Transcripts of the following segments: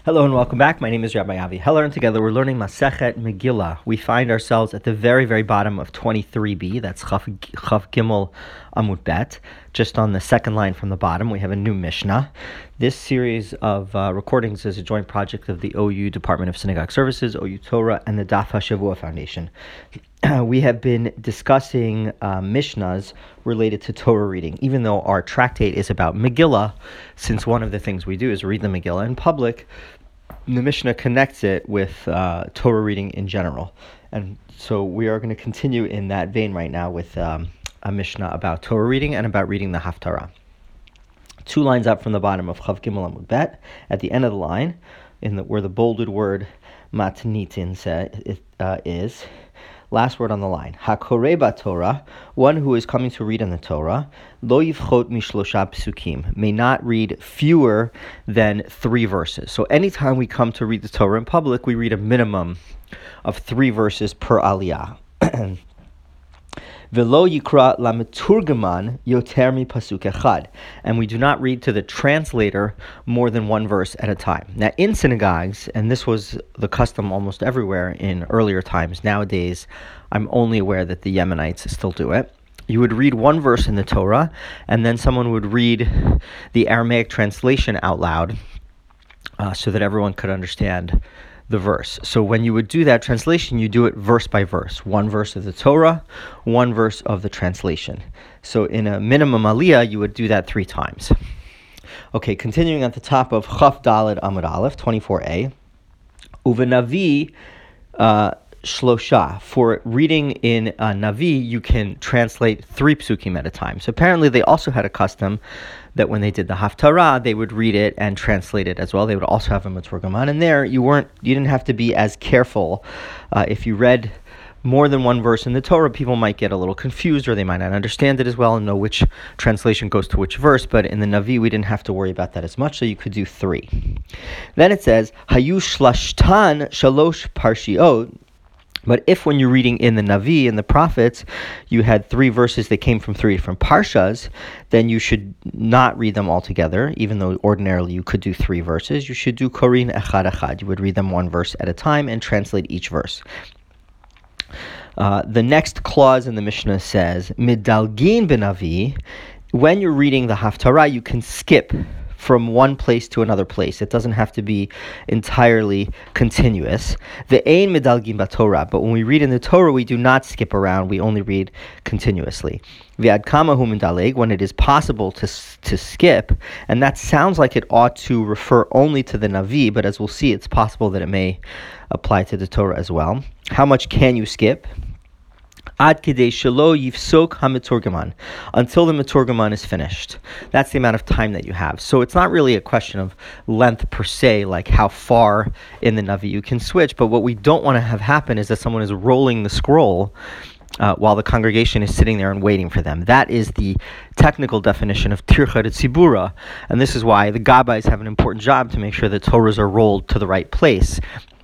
Hello and welcome back. My name is Rabbi Avi Heller, and together we're learning Masechet Megillah. We find ourselves at the very, very bottom of 23b. That's Chaf Gimel Amud Bet. Just on the second line from the bottom, we have a new Mishnah. This series of recordings is a joint project of the OU Department of Synagogue Services, OU Torah, and the Daf HaShavua Foundation. We have been discussing Mishnahs related to Torah reading, even though our tractate is about Megillah, since one of the things we do is read the Megillah in public. The Mishnah connects it with Torah reading in general. And so we are going to continue in that vein right now with a Mishnah about Torah reading and about reading the Haftarah. 2 lines up from the bottom of Chav Gimel Amud Bet, at the end of the line, where the bolded word matnitin is, last word on the line, Hakorei Torah, one who is coming to read in the Torah, lo yivchot mishlosha psukim, may not read fewer than 3 verses. So anytime we come to read the Torah in public, we read a minimum of 3 verses per aliyah. Velo yikra lameturgaman yoter mi pasuk echad, and we do not read to the translator more than 1 verse at a time. Now, in synagogues, and this was the custom almost everywhere in earlier times, nowadays I'm only aware that the Yemenites still do it. You would read 1 verse in the Torah, and then someone would read the Aramaic translation out loud so that everyone could understand the verse. So when you would do that translation, you do it verse by verse. 1 verse of the Torah, 1 verse of the translation. So in a minimum aliyah, you would do that 3 times. Okay, continuing at the top of Chaf Daled Amud Aleph, 24a. Uvenavi Shlosha. For reading in Navi, you can translate 3 psukim at a time. So apparently they also had a custom that when they did the Haftarah, they would read it and translate it as well. They would also have a Meturgaman. And there, you didn't have to be as careful. If you read more than 1 verse in the Torah, people might get a little confused, or they might not understand it as well and know which translation goes to which verse. But in the Navi, we didn't have to worry about that as much, so you could do 3. Then it says, Hayu shlashtan shalosh parshiot. But if when you're reading in the Navi, in the prophets, you had 3 verses that came from 3 different parshas, then you should not read them all together, even though ordinarily you could do 3 verses. You should do korin echad echad. You would read them 1 verse at a time and translate each verse. The next clause in the Mishnah says, Midalgin benavi, when you're reading the Haftarah, you can skip from one place to another place. It doesn't have to be entirely continuous. The ein medalgin b'Torah, but when we read in the Torah, we do not skip around. We only read continuously. V'ad kama hu medaleg, when it is possible to skip, and that sounds like it ought to refer only to the Navi, but as we'll see, it's possible that it may apply to the Torah as well. How much can you skip? Ad kidei shelo yifsok ha-meturgaman, until the meturgaman is finished. That's the amount of time that you have. So it's not really a question of length per se, like how far in the Navi you can switch, but what we don't want to have happen is that someone is rolling the scroll while the congregation is sitting there and waiting for them. That is the technical definition of tircha de tzibura, and this is why the gabais have an important job to make sure that Torahs are rolled to the right place.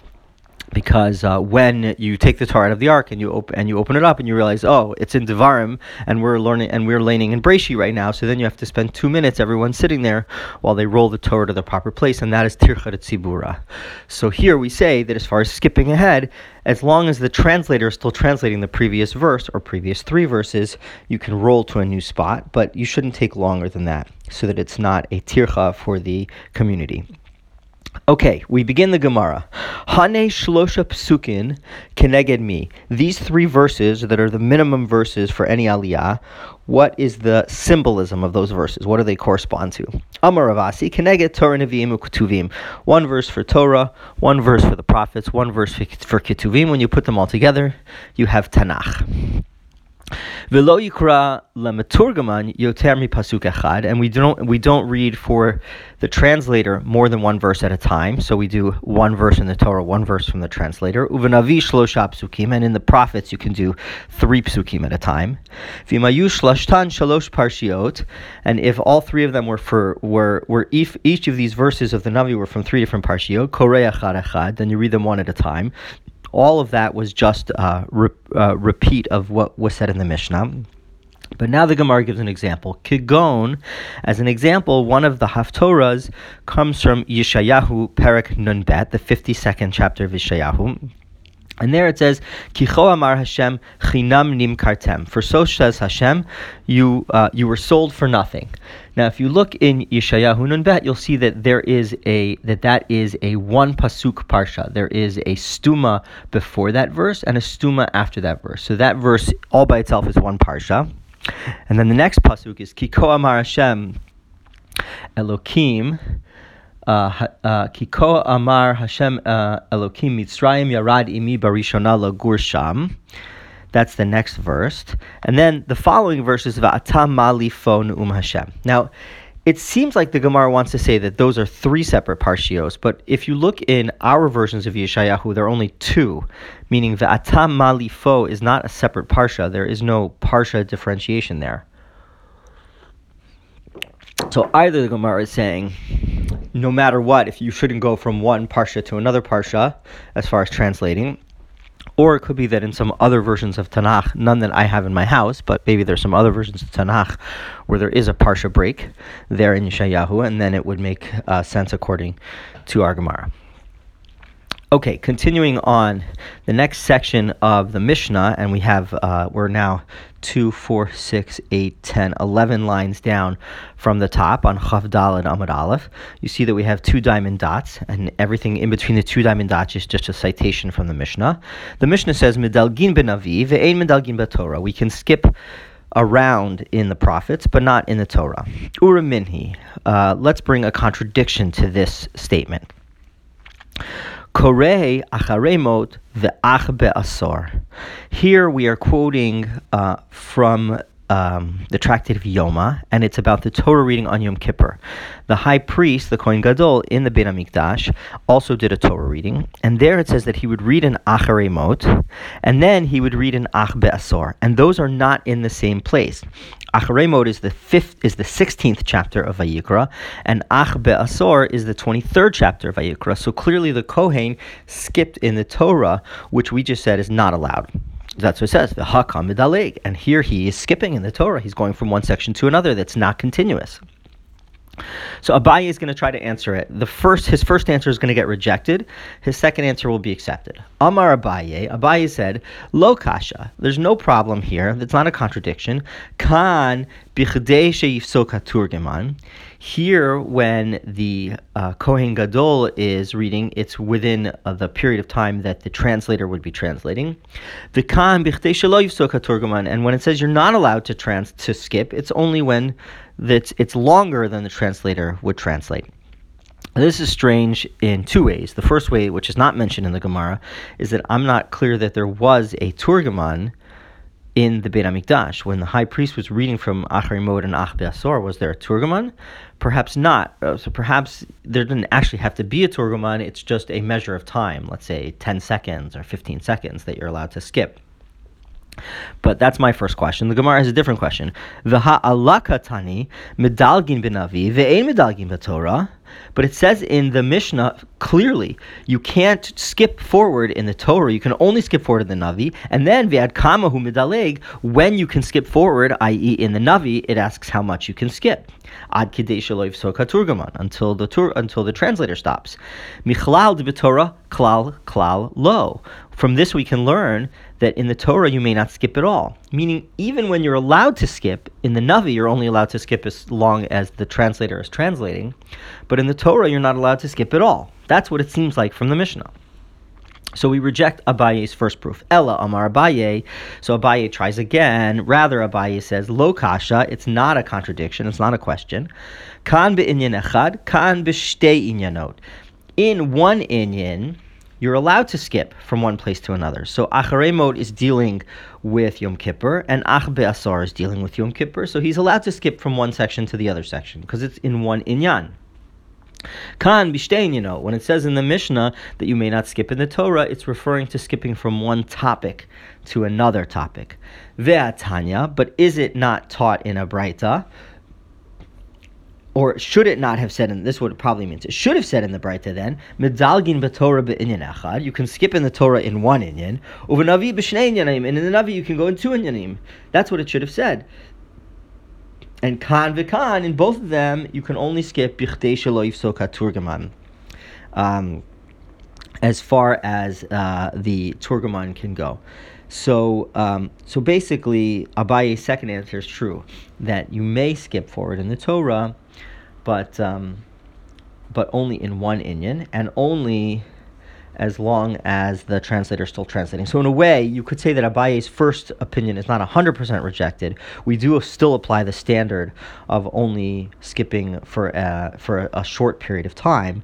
Because when you take the Torah out of the ark and you open it up and you realize, oh, it's in Devarim and we're learning in Breishi right now, so then you have to spend 2 minutes, everyone sitting there while they roll the Torah to the proper place, and that is tircha de tzibura. So here we say that as far as skipping ahead, as long as the translator is still translating the previous verse or previous 3 verses, you can roll to a new spot, but you shouldn't take longer than that, so that it's not a tircha for the community. Okay, we begin the Gemara. Hane shlosha psukin keneged mi. These 3 verses that are the minimum verses for any aliyah, what is the symbolism of those verses? What do they correspond to? Amar Ravasi keneged Torah neviim uketuvim. 1 verse for Torah, 1 verse for the prophets, 1 verse for ketuvim. When you put them all together, you have Tanakh. Velo yikra lameturgaman yoter mi pasuk echad, and we don't read for the translator more than 1 verse at a time. So we do 1 verse in the Torah, 1 verse from the translator. Uvenavi shlosha psukim, and in the prophets you can do 3 psukim at a time. V'mayu shlashtan shalosh parshiot, and if all 3 of them if each of these verses of the Navi were from 3 different parshiot, korei echad echad, then you read them 1 at a time. All of that was just a repeat of what was said in the Mishnah. But now the Gemara gives an example. Kigon, as an example, one of the Haftorahs comes from Yeshayahu Perek Nun Bet, the 52nd chapter of Yeshayahu. And there it says, Kicho Amar Hashem Chinam Nimkartem. For so says Hashem, you were sold for nothing. Now, if you look in Yeshayahu Nun Bet, you'll see that that is a one pasuk parsha. There is a stuma before that verse and a stuma after that verse. So that verse all by itself is one parsha. And then the next pasuk is Kiko Amar Hashem Elokim. Kiko Amar Hashem Elokim Mitzrayim Yarad Imi Barishona Lagur Sham. That's the next verse. And then the following verse is Va'atam Malifo Ne'um Hashem. Now, it seems like the Gemara wants to say that those are three separate parshios, but if you look in our versions of Yeshayahu, there are only two, meaning Va'atam Malifo is not a separate parsha. There is no parsha differentiation there. So either the Gemara is saying, no matter what, if you shouldn't go from one parsha to another parsha, as far as translating, or it could be that in some other versions of Tanakh, none that I have in my house, but maybe there's some other versions of Tanakh where there is a parsha break there in Yeshayahu, and then it would make sense according to our Gemara. Okay, continuing on the next section of the Mishnah, and we're now 2, 4, 6, 8, 10, 11 lines down from the top on Chav Daled Amud Aleph. You see that we have 2 diamond dots, and everything in between the 2 diamond dots is just a citation from the Mishnah. The Mishnah says, Medalgin b'Navi ve'ein medalgin b'Torah. We can skip around in the prophets, but not in the Torah. Ura minhi. Let's bring a contradiction to this statement. Korei acharei mot ve'ach be'asor. Here we are quoting from the tractate of Yoma, and it's about the Torah reading on Yom Kippur. The high priest, the Kohen Gadol, in the Beit HaMikdash, also did a Torah reading, and there it says that he would read an acharei mot, and then he would read an ach be'asor, and those are not in the same place. Acharei mot is the 16th chapter of Vayikra, and ach be'asor is the 23rd chapter of Vayikra. So clearly the Kohen skipped in the Torah, which we just said is not allowed. That's what it says, v'hakam medaleg, and here he is skipping in the Torah. He's going from one section to another that's not continuous. So Abaye is going to try to answer it. His first answer is going to get rejected. His second answer will be accepted. Amar Abaye. Abaye said, Lo kasha. There's no problem here. That's not a contradiction. Kan bichdei sheyifsok haturgeman. Here, when the Kohen Gadol is reading, it's within the period of time that the translator would be translating. V'kan bichdei shelo yifsok haturgeman. And when it says you're not allowed to skip, it's only when it's longer than the translator would translate. This is strange in 2 ways. The first way, which is not mentioned in the Gemara, is that I'm not clear that there was a Turgaman in the Beit HaMikdash. When the high priest was reading from Acharei Mot and Ach Be'asor, was there a Turgaman? Perhaps not. So perhaps there didn't actually have to be a Turgaman. It's just a measure of time, let's say 10 seconds or 15 seconds that you're allowed to skip. But that's my first question. The Gemara has a different question. V'ha'alakatani medalgin b'navi ve'ein medalgin b'Torah. But it says in the Mishnah clearly you can't skip forward in the Torah. You can only skip forward in the Navi. And then ve'ad kamahu medaleg, when you can skip forward, i.e. in the Navi, it asks how much you can skip. Ad kidei shelo yifsok haturgaman, until the translator stops. Michlal b'Torah klal lo. From this we can learn that in the Torah you may not skip at all. Meaning, even when you're allowed to skip, in the Navi you're only allowed to skip as long as the translator is translating, but in the Torah you're not allowed to skip at all. That's what it seems like from the Mishnah. So we reject Abaye's first proof. Ella Amar Abaye. So Abaye tries again. Rather, Abaye says, Lo kasha. It's not a contradiction. It's not a question. Kan be'inyan echad, kan be'shtei inyanot. In one inyan, you're allowed to skip from one place to another. So Acharei Mot is dealing with Yom Kippur, and Ach Be'asor is dealing with Yom Kippur. So he's allowed to skip from one section to the other section because it's in one inyan. Kan b'shtein, when it says in the Mishnah that you may not skip in the Torah, it's referring to skipping from one topic to another topic. Ve'atanya, but is it not taught in a Braita? Or should it not have said in, this is what it probably means, it should have said in the Braita then, medalgin b'Torah be'inyan echad, you can skip in the Torah in one inyan, uvenavi b'shnei inyanim, and in the Navi you can go in 2 inyanim. That's what it should have said. And kan v'kan, in both of them, you can only skip bichdei shelo yifsok haturgaman, as far as the turgaman can go. So basically, Abaye's second answer is true, that you may skip forward in the Torah, but only in one inyan, and only as long as the translator is still translating. So in a way, you could say that Abaye's first opinion is not 100% rejected. We do still apply the standard of only skipping for a short period of time,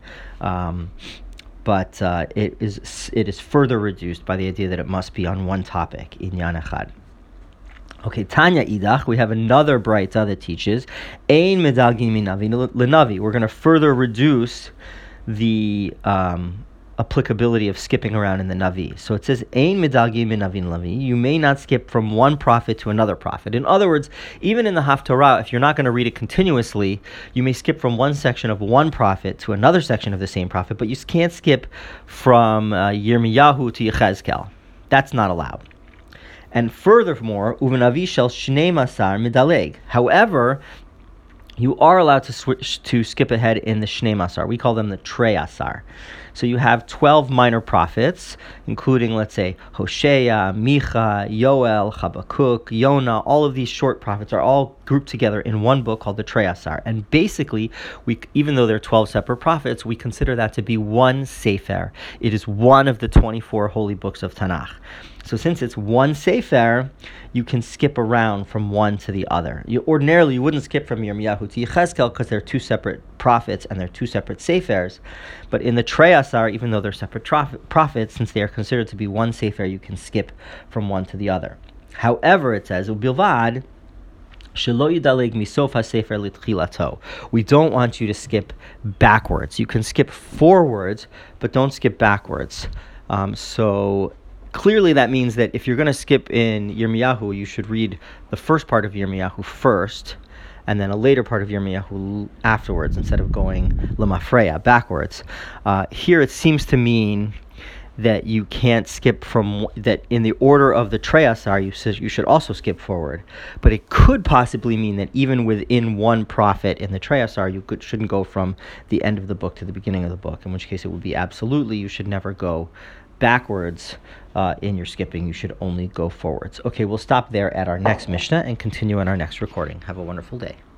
but it is further reduced by the idea that it must be on one topic, inyan echad. Okay, Tanya idach, we have another braita that teaches ein medalgin minavi lenavi. We're going to further reduce the applicability of skipping around in the Navi. So it says, Ein medalgin min Navi Navi. You may not skip from one prophet to another prophet. In other words, even in the Haftarah, if you're not going to read it continuously, you may skip from one section of one prophet to another section of the same prophet, but you can't skip from Yirmiyahu to Yechezkel. That's not allowed. And furthermore, Uvenavi shel shnei masar medaleg. However, you are allowed to switch to skip ahead in the Shnei Masar. We call them the Trei Asar. So you have 12 minor prophets, including, let's say, Hosea, Micha, Yoel, Habakkuk, Yonah. All of these short prophets are all grouped together in one book called the Trei Asar. And basically, even though they're 12 separate prophets, we consider that to be one Sefer. It is one of the 24 holy books of Tanakh. So since it's one Sefer, you can skip around from one to the other. Ordinarily, you wouldn't skip from Yirmiyahu to Yechezkel because they're two separate prophets and they're two separate Sefers. But in the Trei Asar, even though they're separate prophets, since they are considered to be one Sefer, you can skip from one to the other. However, it says, Ubilvad, Shelo yidaleg misof hasefer litchilato. We don't want you to skip backwards. You can skip forwards, but don't skip backwards. So clearly that means that if you're going to skip in Yirmiyahu, you should read the first part of Yirmiyahu first, and then a later part of Yirmiyahu afterwards, instead of going Lemafreya, backwards. Here it seems to mean that you can't skip from, that in the order of the Trei Asar, you should also skip forward. But it could possibly mean that even within one prophet in the Trei Asar, you shouldn't go from the end of the book to the beginning of the book, in which case it would be absolutely, you should never go backwards in your skipping. You should only go forwards. Okay, we'll stop there at our next Mishnah and continue in our next recording. Have a wonderful day.